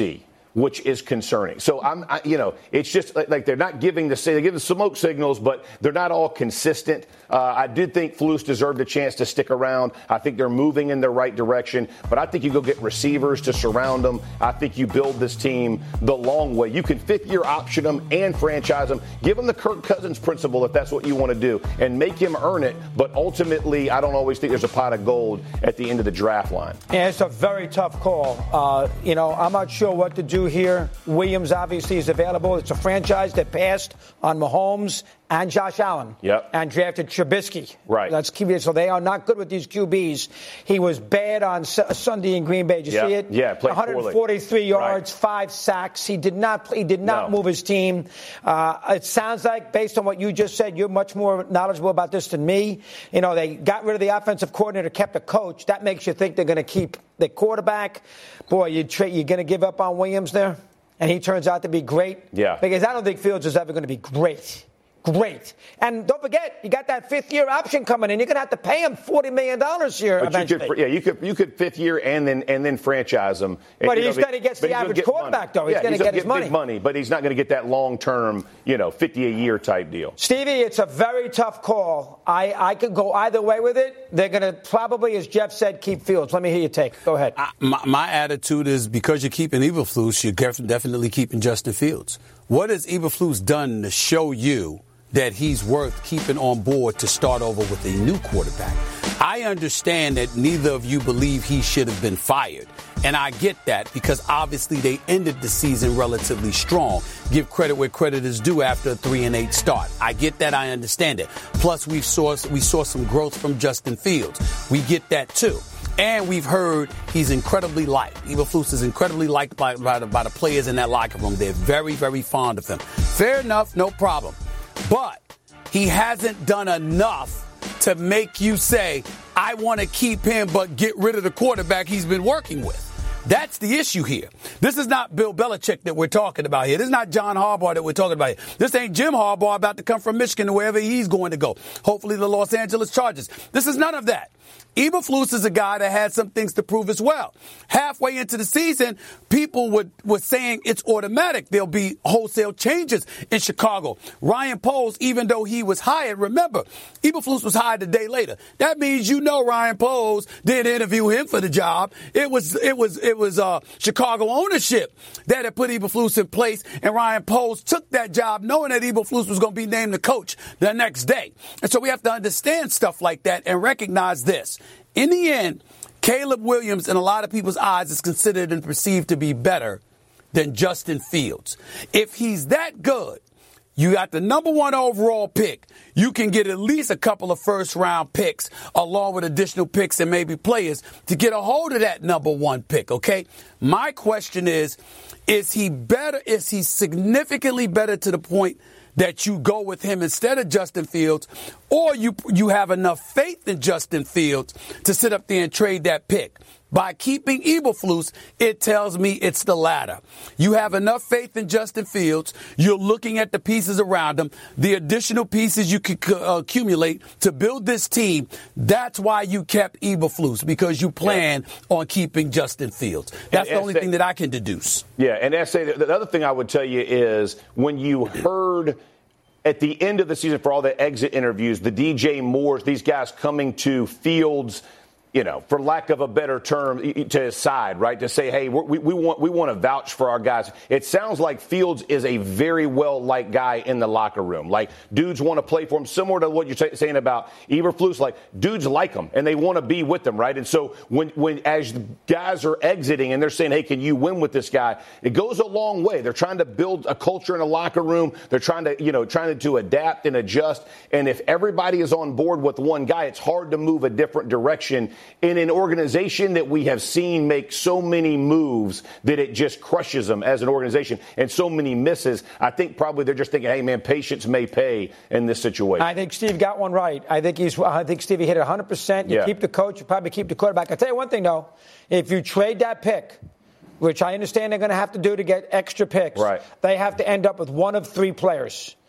which is concerning. So I'm, I, you know, it's just like, like they're not giving the they give the smoke signals, but they're not all consistent. Uh, I did think Flus deserved a chance to stick around. I think they're moving in the right direction, but I think you go get receivers to surround them. I think you build this team the long way. You can fifth year option them and franchise them. Give them the Kirk Cousins principle if that's what you want to do, and make him earn it. But ultimately, I don't always think there's a pot of gold at the end of the draft line. Yeah, it's a very tough call. Uh, you know, I'm not sure what to do here. Williams obviously is available. It's a franchise that passed on Mahomes and Josh Allen. Yep. And drafted Trubisky. Right. Let's keep it. So they are not good with these Q Bs. He was bad on S- Sunday in Green Bay. Did you yep. see it? Yeah, played one hundred forty-three poorly. yards, right. five sacks. He did not. He did not no. move his team. Uh, it sounds like, based on what you just said, you're much more knowledgeable about this than me. You know, they got rid of the offensive coordinator, kept a coach. That makes you think they're going to keep the quarterback. Boy, you tra- you're going to give up on Williams there, and he turns out to be great. Yeah. Because I don't think Fields is ever going to be great. Great. And don't forget, you got that fifth-year option coming in. You're going to have to pay him forty million dollars here but eventually. You could, yeah, you could you could fifth year and then and then franchise him. And, but he's know, going to get the average quarterback, money. though. He's yeah, going to get his get money. Big money, but he's not going to get that long-term, you know, fifty-a-year type deal. Stevie, it's a very tough call. I, I could go either way with it. They're going to probably, as Jeff said, keep Fields. Let me hear your take. Go ahead. I, my, my attitude is because you're keeping Eberflus, you're definitely keeping Justin Fields. What has Eberflus done to show you that he's worth keeping on board to start over with a new quarterback? I understand that neither of you believe he should have been fired. And I get that because obviously they ended the season relatively strong. Give credit where credit is due after a three and eight start. I get that. I understand it. Plus we saw, we saw some growth from Justin Fields. We get that too. And we've heard he's incredibly liked. Eberflus is incredibly liked by, by, the, by the players in that locker room. They're very, very fond of him. Fair enough. No problem. But he hasn't done enough to make you say, I want to keep him but get rid of the quarterback he's been working with. That's the issue here. This is not Bill Belichick that we're talking about here. This is not John Harbaugh that we're talking about here. This ain't Jim Harbaugh about to come from Michigan to wherever he's going to go. Hopefully the Los Angeles Chargers. This is none of that. Eberflus is a guy that had some things to prove as well. Halfway into the season, people would, were saying it's automatic. There'll be wholesale changes in Chicago. Ryan Poles, even though he was hired, remember, Eberflus was hired a day later. That means you know Ryan Poles didn't interview him for the job. It was it was it was uh, Chicago ownership that had put Eberflus in place, and Ryan Poles took that job knowing that Eberflus was going to be named the coach the next day. And so we have to understand stuff like that and recognize this. In the end, Caleb Williams, in a lot of people's eyes, is considered and perceived to be better than Justin Fields. If he's that good, you got the number one overall pick. You can get at least a couple of first-round picks along with additional picks and maybe players to get a hold of that number one pick, okay? My question is, is he better? Is he significantly better to the point that you go with him instead of Justin Fields, or you you have enough faith in Justin Fields to sit up there and trade that pick? By keeping Eberflus, it tells me it's the latter. You have enough faith in Justin Fields. You're looking at the pieces around him, the additional pieces you could uh, accumulate to build this team. That's why you kept Eberflus, because you plan yeah. on keeping Justin Fields. That's and the only S A, thing that I can deduce. Yeah, and S A, the other thing I would tell you is when you heard at the end of the season for all the exit interviews, the D J Moores, these guys coming to Fields, you know, for lack of a better term, to his side, right, to say, hey, we, we want we want to vouch for our guys. It sounds like Fields is a very well-liked guy in the locker room. Like, dudes want to play for him, similar to what you're t- saying about Eberflus. Like, dudes like him, and they want to be with him, right? And so when, when as the guys are exiting and they're saying, hey, can you win with this guy, it goes a long way. They're trying to build a culture in a locker room. They're trying to, you know, trying to, to adapt and adjust. And if everybody is on board with one guy, it's hard to move a different direction in an organization that we have seen make so many moves that it just crushes them as an organization and so many misses. I think probably they're just thinking, hey, man, patience may pay in this situation. I think Steve got one right. I think he's. I think Stevie hit it one hundred percent. You yeah. keep the coach, you probably keep the quarterback. I'll tell you one thing, though. If you trade that pick, which I understand they're going to have to do to get extra picks, right. they have to end up with one of three players.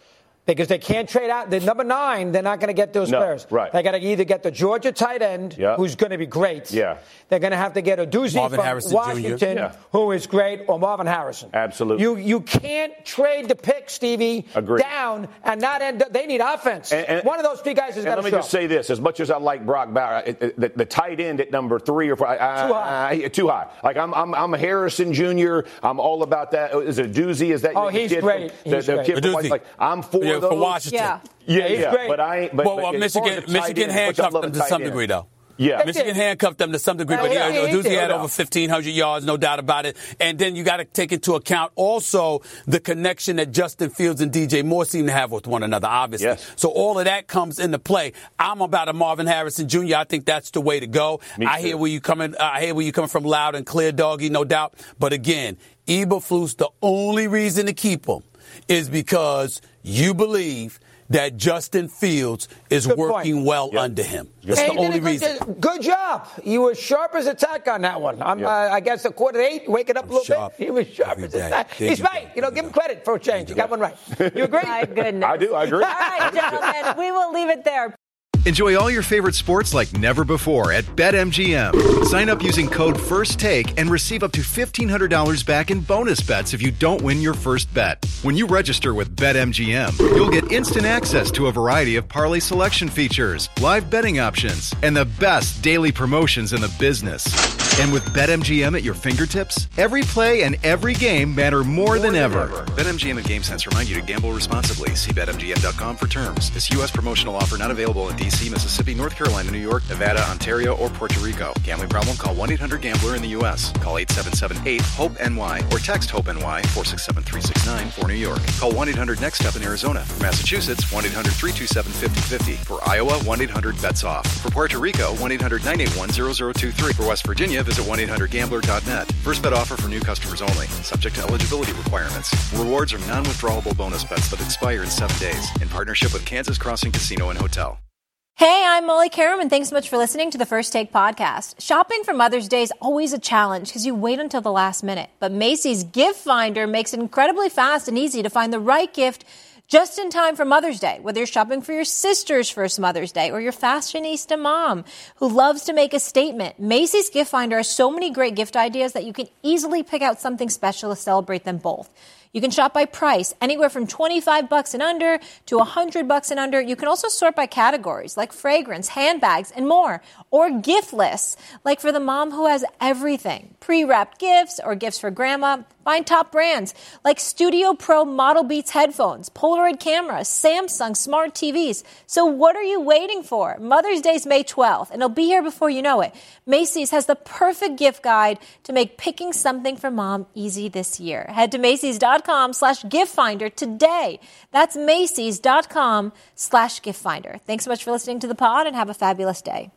Because they can't trade out. The number nine, they're not going to get those no, players. Right. They got to either get the Georgia tight end, yeah. who's going to be great. Yeah. They're going to have to get a doozy Marvin from Harrison Washington, yeah. who is great, or Marvin Harrison. Absolutely. You you can't trade the pick, Stevie, Agreed. down and not end up. They need offense. And, and, One of those three guys has got to Let me show. just say this: as much as I like Brock Bowers, it, it, the, the tight end at number three or four, uh, too high. Uh, too high. Like I'm, I'm, I'm a Harrison Junior I'm all about that. Is it a doozy? Is that? Oh, the he's kid great. From, He's the, the great. kid from, Doozy. like I'm for Yeah, those. for Washington. Yeah. Yeah, he's yeah. great. But I ain't. But, well, but well as far as Michigan, the tight Michigan end, which I handcuffed love them the to tight some end. degree, though. Yeah. Michigan handcuffed them to some degree, Oh, but yeah, yeah, he Doozy did. had No over doubt. fifteen hundred yards, no doubt about it. And then you got to take into account also the connection that Justin Fields and D J Moore seem to have with one another, obviously. Yes. So all of that comes into play. I'm about a Marvin Harrison Junior I think that's the way to go. Me I too. hear where you coming. I hear where you coming from, loud and clear, doggy, no doubt. But again, Eberflus, the only reason to keep him is because you believe that Justin Fields is Good working point. well Yep. under him. That's Hey, the he did only a good, reason. Good job. You were sharp as a tack on that one. I'm, Yeah. uh, I guess a quarter to eight, waking up a little sharp bit. He was sharp every as a day. tack. There He's you right. go. You know, There give you him go. credit for a change. You got one right. You agree? My goodness. I do. I agree. All right, gentlemen, we will leave it there. Enjoy all your favorite sports like never before at BetMGM. Sign up using code FIRSTTAKE and receive up to fifteen hundred dollars back in bonus bets if you don't win your first bet. When you register with BetMGM, you'll get instant access to a variety of parlay selection features, live betting options, and the best daily promotions in the business. And with BetMGM at your fingertips, every play and every game matter more, more than, than ever. ever. BetMGM and GameSense remind you to gamble responsibly. See Bet M G M dot com for terms. This U S promotional offer not available in D C, Mississippi, North Carolina, New York, Nevada, Ontario, or Puerto Rico. Gambling problem? Call one eight hundred gambler in the U S. Call eight seven seven eight hope N Y or text HOPE-NY four six seven three six nine for New York. Call one eight hundred next step in Arizona. For Massachusetts, one eight hundred three two seven five zero five zero. For Iowa, one eight hundred bets off. For Puerto Rico, one eight hundred nine eight one zero zero two three. For West Virginia, visit one eight hundred gambler dot net. First bet offer for new customers only. Subject to eligibility requirements. Rewards are non-withdrawable bonus bets that expire in seven days. In partnership with Kansas Crossing Casino and Hotel. Hey, I'm Molly Karam, and thanks so much for listening to the First Take podcast. Shopping for Mother's Day is always a challenge because you wait until the last minute. But Macy's Gift Finder makes it incredibly fast and easy to find the right gift just in time for Mother's Day, whether you're shopping for your sister's first Mother's Day or your fashionista mom who loves to make a statement. Macy's Gift Finder has so many great gift ideas that you can easily pick out something special to celebrate them both. You can shop by price, anywhere from twenty-five bucks and under to one hundred bucks and under. You can also sort by categories like fragrance, handbags, and more. Or gift lists, like for the mom who has everything. Pre-wrapped gifts or gifts for grandma. Find top brands like Studio Pro Model Beats headphones, Polaroid cameras, Samsung smart T Vs. So what are you waiting for? Mother's Day's May twelfth, and it'll be here before you know it. Macy's has the perfect gift guide to make picking something for mom easy this year. Head to Macy's.com slash gift finder today. That's Macy's.com slash gift finder. Thanks so much for listening to the pod, and have a fabulous day.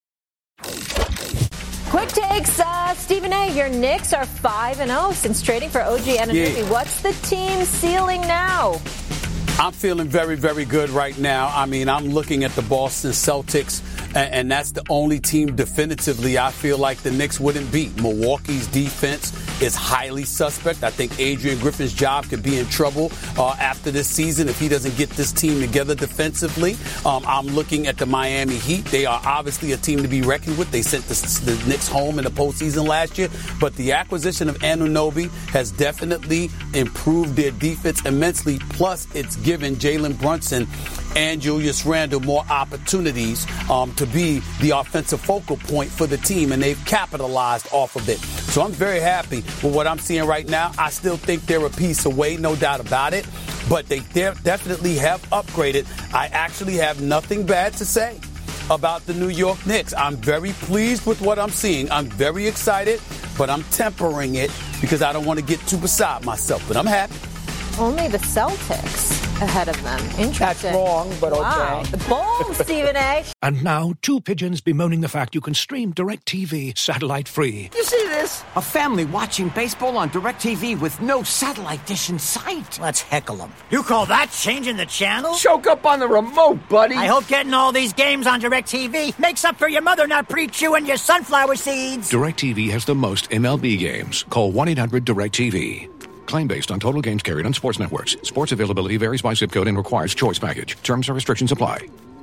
Quick takes, uh, Stephen A. Your Knicks are five and oh since trading for O G Anunoby. Yeah. What's the team ceiling now? I'm feeling very, very good right now. I mean, I'm looking at the Boston Celtics, and, and that's the only team definitively I feel like the Knicks wouldn't beat. Milwaukee's defense is highly suspect. I think Adrian Griffin's job could be in trouble uh, after this season if he doesn't get this team together defensively. Um, I'm looking at the Miami Heat. They are obviously a team to be reckoned with. They sent the, the Knicks home in the postseason last year, but the acquisition of Anunoby has definitely improved their defense immensely. Plus, it's given Jalen Brunson and Julius Randle more opportunities um, to be the offensive focal point for the team, and they've capitalized off of it. So I'm very happy with what I'm seeing right now. I still think they're a piece away, no doubt about it, but they definitely have upgraded. I actually have nothing bad to say about the New York Knicks. I'm very pleased with what I'm seeing. I'm very excited, but I'm tempering it because I don't want to get too beside myself, but I'm happy. Only the Celtics ahead of them. Interesting. That's wrong, but okay. Wow. The Bulls, Stephen A. And now, two pigeons bemoaning the fact you can stream DirecTV satellite-free. You see this? A family watching baseball on DirecTV with no satellite dish in sight. Let's heckle them. You call that changing the channel? Choke up on the remote, buddy. I hope getting all these games on DirecTV makes up for your mother not pre-chewing your sunflower seeds. DirecTV has the most M L B games. Call one eight hundred direct T V. Claim based on total games carried on sports networks. Sports availability varies by zip code and requires choice package. Terms and restrictions apply.